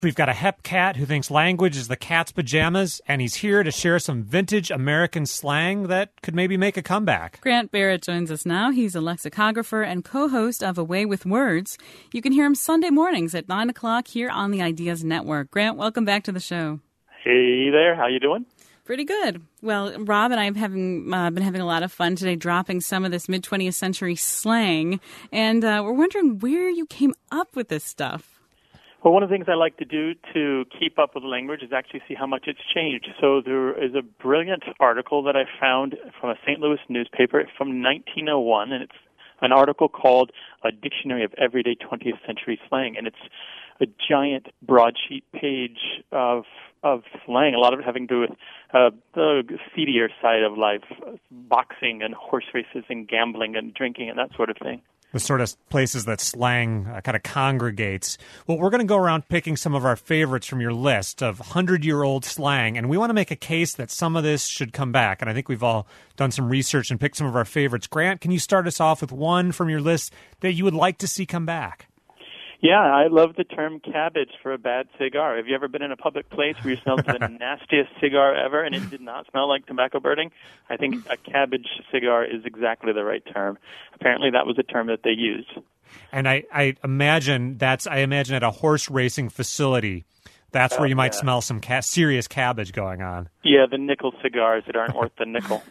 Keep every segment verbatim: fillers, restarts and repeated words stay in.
We've got a hep cat who thinks language is the cat's pajamas, and he's here to share some vintage American slang that could maybe make a comeback. Grant Barrett joins us now. He's a lexicographer and co-host of A Way with Words. You can hear him Sunday mornings at nine o'clock here on the Ideas Network. Grant, welcome back to the show. Hey there. How you doing? Pretty good. Well, Rob and I have having, uh, been having a lot of fun today dropping some of this mid-twentieth century slang, and uh, we're wondering where you came up with this stuff. Well, one of the things I like to do to keep up with language is actually see how much it's changed. So there is a brilliant article that I found from a Saint Louis newspaper from nineteen oh one, and it's an article called A Dictionary of Everyday twentieth Century Slang, and it's a giant broadsheet page of of slang, a lot of it having to do with uh, the seedier side of life, boxing and horse races and gambling and drinking and that sort of thing. The sort of places that slang uh, kind of congregates. Well, we're going to go around picking some of our favorites from your list of hundred-year-old slang, and we want to make a case that some of this should come back. And I think we've all done some research and picked some of our favorites. Grant, can you start us off with one from your list that you would like to see come back? Yeah, I love the term cabbage for a bad cigar. Have you ever been in a public place where you smelled the nastiest cigar ever and it did not smell like tobacco burning? I think a cabbage cigar is exactly the right term. Apparently that was a term that they used. And I, I imagine that's I imagine at a horse racing facility, that's where you might uh, yeah. smell some ca- serious cabbage going on. Yeah, the nickel cigars that aren't worth the nickel.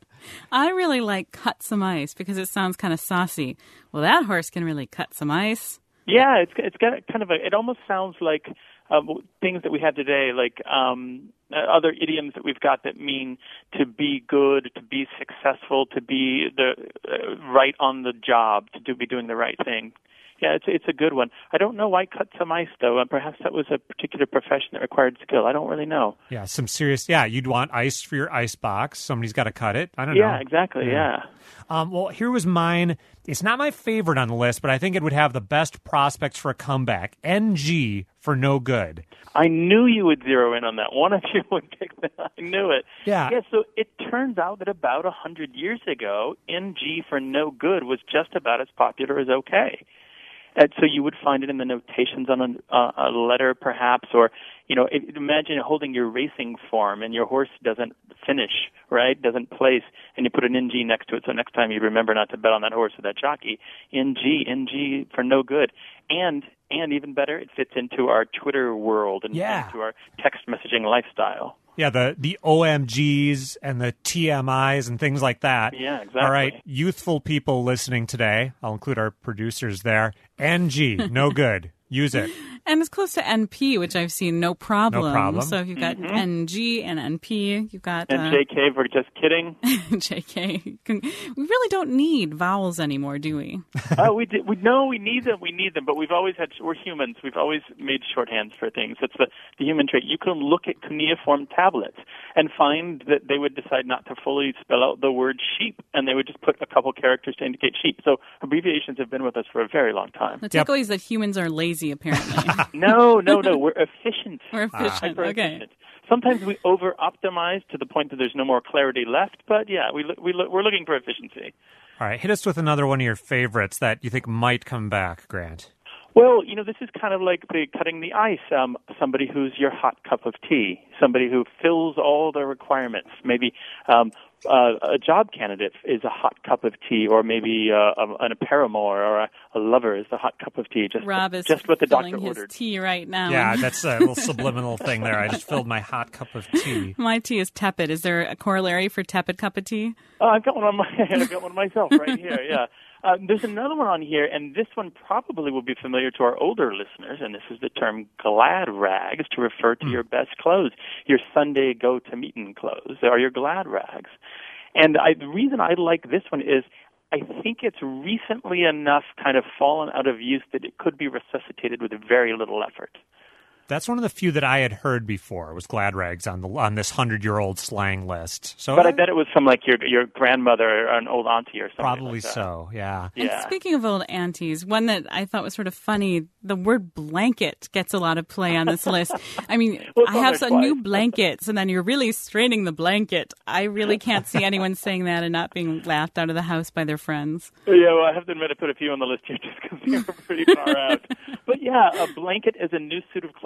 I really like cut some ice because it sounds kind of saucy. Well, that horse can really cut some ice. Yeah, it's it's got kind of a. It almost sounds like uh, things that we have today, like um, other idioms that we've got that mean to be good, to be successful, to be the uh, right on the job, to do, be doing the right thing. Yeah, it's it's a good one. I don't know why cut some ice, though. Uh, perhaps that was a particular profession that required skill. I don't really know. Yeah, some serious, yeah, you'd want ice for your ice box. Somebody's got to cut it. I don't yeah, know. Yeah, exactly, yeah. yeah. Um, well, here was mine. It's not my favorite on the list, but I think it would have the best prospects for a comeback. N G for no good. I knew you would zero in on that. One of you would pick that. I knew it. Yeah. Yeah, so it turns out that about one hundred years ago, N G for no good was just about as popular as okay. And so you would find it in the notations on a, uh, a letter, perhaps, or, you know, it, imagine holding your racing form and your horse doesn't finish, right, doesn't place, and you put an N G next to it, so next time you remember not to bet on that horse or that jockey. N G, N G for no good. And, and even better, it fits into our Twitter world and yeah. into our text messaging lifestyle. Yeah, the, the O M Gs and the T M Is and things like that. Yeah, exactly. All right, youthful people listening today, I'll include our producers there. N G, no good. Use it. And it's close to N P, which I've seen no problem. No problem. So if you've got mm-hmm. N G and N P, you've got... And uh, J K for just kidding. J K. We really don't need vowels anymore, do we? Oh, we did. We know we need them. We need them, but we've always had. We're humans. We've always made shorthands for things. That's the the human trait. You can look at cuneiform tablets and find that they would decide not to fully spell out the word sheep, and they would just put a couple characters to indicate sheep. So abbreviations have been with us for a very long time. The takeaway is that humans are lazy, apparently. no, no, no. We're efficient. We're efficient. Ah. Okay. Efficient. Sometimes we over-optimize to the point that there's no more clarity left, but yeah, we we we're looking for efficiency. All right, hit us with another one of your favorites that you think might come back, Grant. Well, you know, this is kind of like the cutting the ice. Um, somebody who's your hot cup of tea, somebody who fills all the requirements. Maybe um, uh, a job candidate is a hot cup of tea, or maybe uh, a, a paramour or a, a lover is a hot cup of tea. Just, Rob is just what the filling doctor his ordered. tea right now. Yeah, that's a little subliminal thing there. I just filled my hot cup of tea. My tea is tepid. Is there a corollary for tepid cup of tea? Oh, I've got one on my. I've got one myself right here. Yeah. Uh, there's another one on here, and this one probably will be familiar to our older listeners, and this is the term glad rags to refer to mm. your best clothes, your Sunday go-to-meeting clothes, or your glad rags. And I, the reason I like this one is I think it's recently enough kind of fallen out of use that it could be resuscitated with very little effort. That's one of the few that I had heard before was glad rags on the on this hundred-year-old slang list. So, but I bet it was from like your your grandmother or an old auntie or something. Probably like that. so, yeah. And yeah. speaking of old aunties, one that I thought was sort of funny, the word blanket gets a lot of play on this list. I mean, well, I have some new blankets, and then you're really straining the blanket. I really can't see anyone saying that and not being laughed out of the house by their friends. Yeah, well, I have to admit I put a few on the list here just because they're pretty far out. But yeah, a blanket is a new suit of clothes.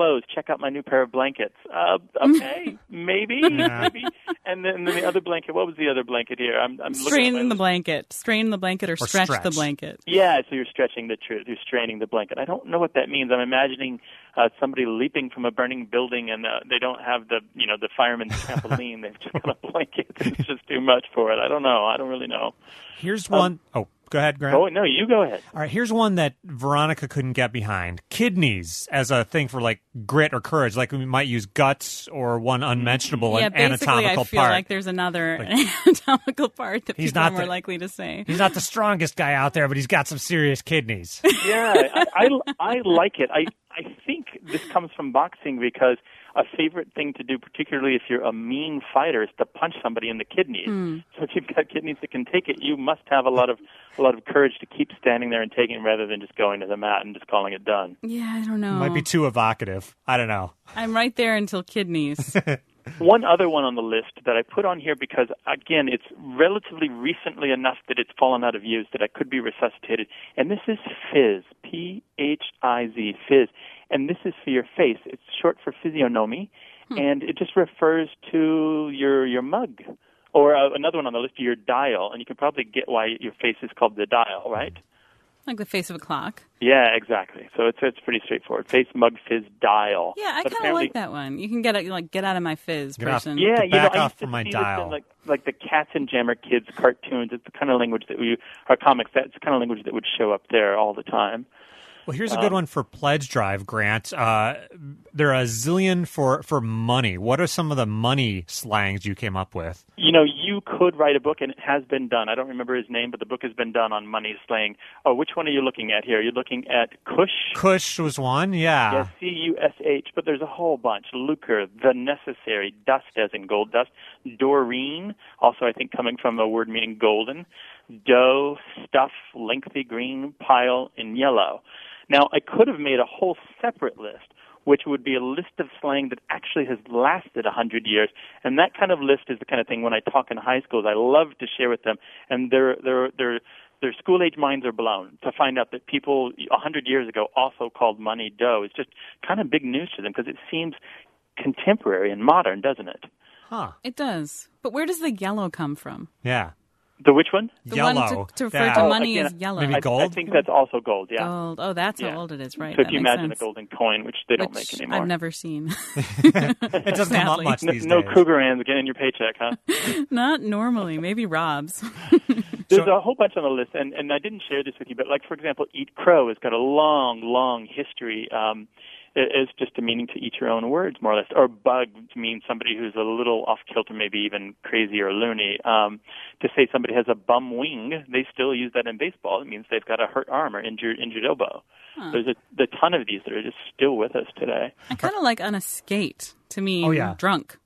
clothes. Check out my new pair of blankets. Uh, okay, maybe, maybe. And then, and then the other blanket. What was the other blanket here? I'm, I'm strain looking at my the blanket, strain the blanket, or, Or stretch, stretch. the blanket. Yeah, so you're stretching the truth. You're straining the blanket. I don't know what that means. I'm imagining uh, somebody leaping from a burning building, and uh, they don't have the, you know, the fireman's trampoline. They've just got a blanket. It's just too much for it. I don't know. I don't really know. Here's one oh go ahead, Grant. Oh no, you go ahead. All right, here's one that Veronica couldn't get behind. Kidneys as a thing for like grit or courage, like we might use guts or one unmentionable Yeah, an basically, anatomical I feel part. like there's another Like- anatomical part that He's people are not more the- likely to say. He's not the strongest guy out there, but he's got some serious kidneys. Yeah, I, I, I like it. I, I think this comes from boxing because a favorite thing to do, particularly if you're a mean fighter, is to punch somebody in the kidneys. Mm. So if you've got kidneys that can take it, you must have a lot of a lot of courage to keep standing there and taking it rather than just going to the mat and just calling it done. Yeah, I don't know. Might be too evocative. I don't know. I'm right there until kidneys. One other one on the list that I put on here because, again, it's relatively recently enough that it's fallen out of use that I could be resuscitated, and this is fizz, P H I Z, fizz. And this is for your face. It's short for physiognomy, hmm. and it just refers to your your mug. Or uh, another one on the list, your dial. And you can probably get why your face is called the dial, right? Like the face of a clock. Yeah, exactly. So it's it's pretty straightforward. Face, mug, fizz, dial. Yeah, I kind of like that one. You can get a, like get out of my fizz Get off- person. Yeah, Get you know, back I off used to from my see dial. This in, like like the Cats and Jammer Kids cartoons. It's the kind of language that we, our comics. That's the kind of language that would show up there all the time. Well, here's a good Um, one for Pledge Drive, Grant. Uh, there are a zillion for, for money. What are some of the money slangs you came up with? You know, you could write a book, and it has been done. I don't remember his name, but the book has been done on money slang. Oh, which one are you looking at here? You're looking at Cush? Cush was one, yeah. Yeah, C U S H, but there's a whole bunch. Lucre, the necessary, dust as in gold dust. Doreen, also I think coming from a word meaning golden. Dough, stuff, lengthy green, pile, and yellow. Now, I could have made a whole separate list, which would be a list of slang that actually has lasted one hundred years. And that kind of list is the kind of thing when I talk in high schools, I love to share with them. And their their their their school-age minds are blown to find out that people one hundred years ago also called money dough. It's just kind of big news to them because it seems contemporary and modern, doesn't it? Huh. It does. But where does the yellow come from? Yeah. The which one? The Yellow. one to, to refer Yeah. to Oh, money again, as yellow. maybe I, gold? I think that's also gold, yeah. Gold. Oh, that's Yeah. how old it is, right? So if That you makes imagine sense. a golden coin, which they don't Which make anymore. I've never seen. It doesn't come up Sadly. much no, these no days. Krugerrands getting your paycheck, huh? Not normally. Maybe Rob's. There's So- a whole bunch on the list, and, and I didn't share this with you, but like, for example, eat crow has got a long, long history. Um, it- it's just a meaning to eat your own words, more or less. Or bug to mean somebody who's a little off-kilter, maybe even crazy or loony. Um, to say somebody has a bum wing, they still use that in baseball. It means they've got a hurt arm or injured, injured elbow. Huh. There's a, a ton of these that are just still with us today. I kind of like on a skate to mean Oh, yeah. drunk.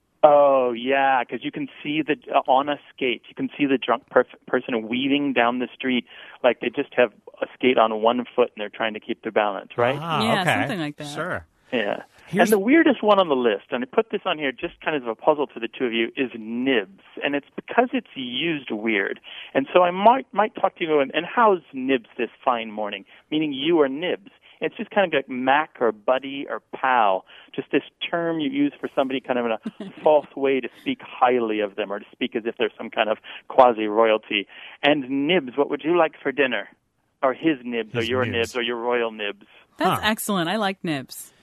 Oh, yeah, because you can see the uh, on a skate, you can see the drunk per- person weaving down the street like they just have a skate on one foot and they're trying to keep their balance, right? Ah, Yeah, okay. something like that. Sure. Yeah. Here's- And the weirdest one on the list, and I put this on here just kind of as a puzzle to the two of you, is nibs. And it's because it's used weird. And so I might might talk to you and, and how's nibs this fine morning? Meaning you are nibs. It's just kind of like Mac or buddy or pal, just this term you use for somebody kind of in a false way to speak highly of them or to speak as if they're some kind of quasi-royalty. And nibs, what would you like for dinner? Or his nibs, His or your nibs. nibs, or your royal nibs. That's Huh. excellent. I like nibs.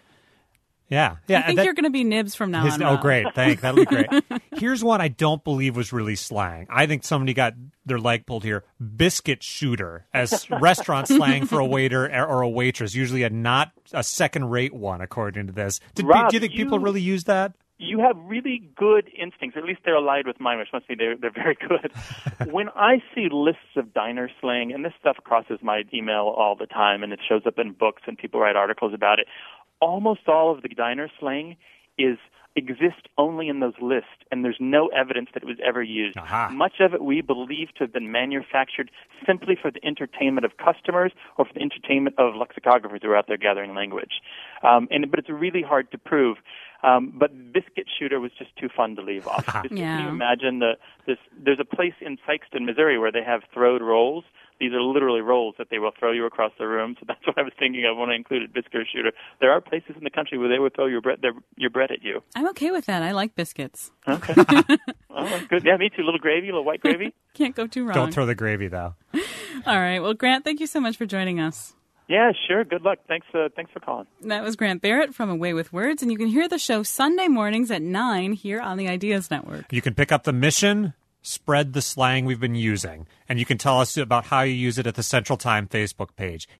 Yeah. Yeah. I think that- you're going to be nibs from now His, on. oh, Rob. great. Thank. That'll be great. Here's one I don't believe was really slang. I think somebody got their leg pulled here. Biscuit shooter as restaurant slang for a waiter or a waitress, usually a not a second-rate one, according to this. Did, Rob, do you think people you- really use that? You have really good instincts. At least they're allied with mine, which must mean they're, they're very good. When I see lists of diner slang, and this stuff crosses my email all the time, and it shows up in books, and people write articles about it, almost all of the diner slang is exists only in those lists, and there's no evidence that it was ever used. Aha. Much of it we believe to have been manufactured simply for the entertainment of customers or for the entertainment of lexicographers who are out there gathering language. Um, and but it's really hard to prove. Um, but biscuit shooter was just too fun to leave off. Just, Yeah. Can you imagine the this? There's a place in Sykeston, Missouri, where they have throwed rolls. these are literally rolls that they will throw you across the room. So that's what I was thinking of when I included biscuit or shooter. There are places in the country where they will throw your bread, their, your bread at you. I'm okay with that. I like biscuits. Okay. All right, good. Yeah, me too. A little gravy, a little white gravy. Can't go too wrong. Don't throw the gravy, though. All right. Well, Grant, thank you so much for joining us. Yeah, sure. Good luck. Thanks uh, Thanks for calling. That was Grant Barrett from Away with Words, and you can hear the show Sunday mornings at nine here on the Ideas Network. You can pick up the mission, spread the slang we've been using, and you can tell us about how you use it at the Central Time Facebook page.